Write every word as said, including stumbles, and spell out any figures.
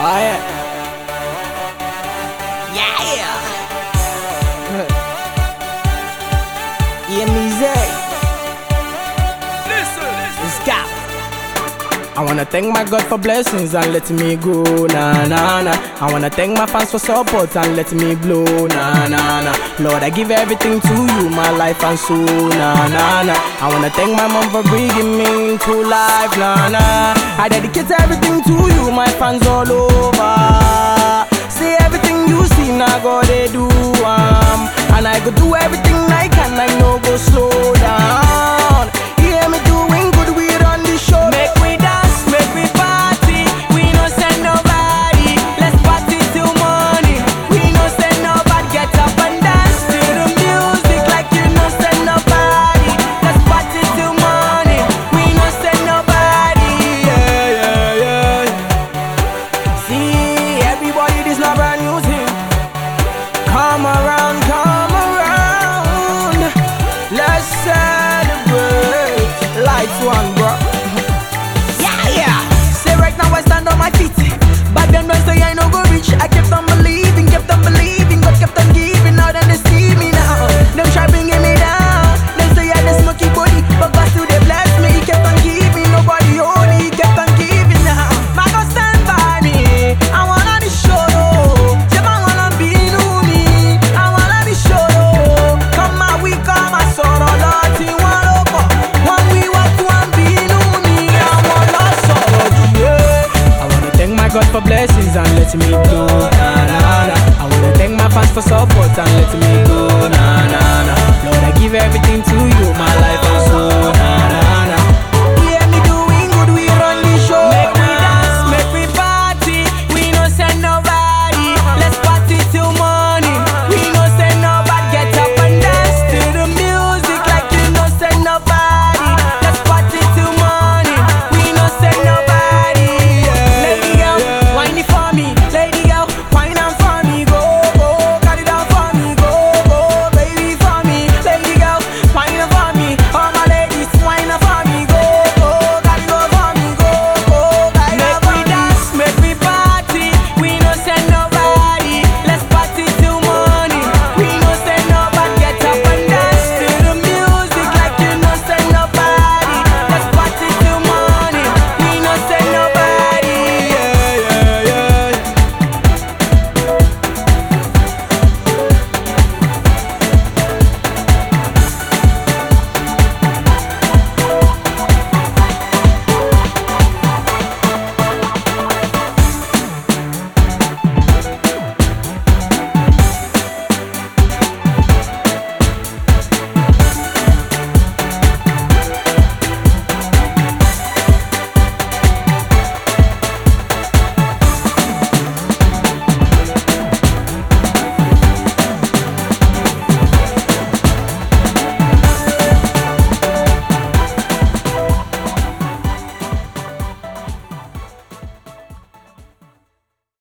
Oh yeah. Yeah. Yeah, me say. Listen, Let's go. I wanna thank my God for blessings and letting me go, nah nah nah. I wanna thank my fans for support and letting me blow, nah nah nah. Lord, I give everything to you, my life and soul, nah nah nah. I wanna thank my mom for bringing me to life, nah nah. I dedicate everything to you, my fans all over. See everything you see, now God they do, um, and I go do everything I can, I no go slow down. Hear me doing good, we run the show. Make we dance, make we party. We no send nobody. Let's party till morning. We no send nobody. Get up and dance to the music like you no send nobody. Let's party till morning. We no send nobody. Yeah, yeah, yeah. See, everybody, this not brand new thing. Come around, come around. Let's celebrate. Lights one, bro. Yeah, yeah. Say right now I stand on my feet. Back then when say I no go reach, I kept on believing, kept on believing, God kept on giving. Now then they see me now. Them try bringing me down. Them say I the smoky body, but God still they bless me. He kept on giving, nobody holy. He kept on giving now. My God stand by me. I wanna be sure. Say I wanna be new me. I wanna be sure. Come my we come my sorrow, Lord, you want to one we want to one be new me. I wanna sorrow, yeah. I wanna thank my God for blessings and letting me blow, nah, nah, nah. I wanna thank my fans for support and letting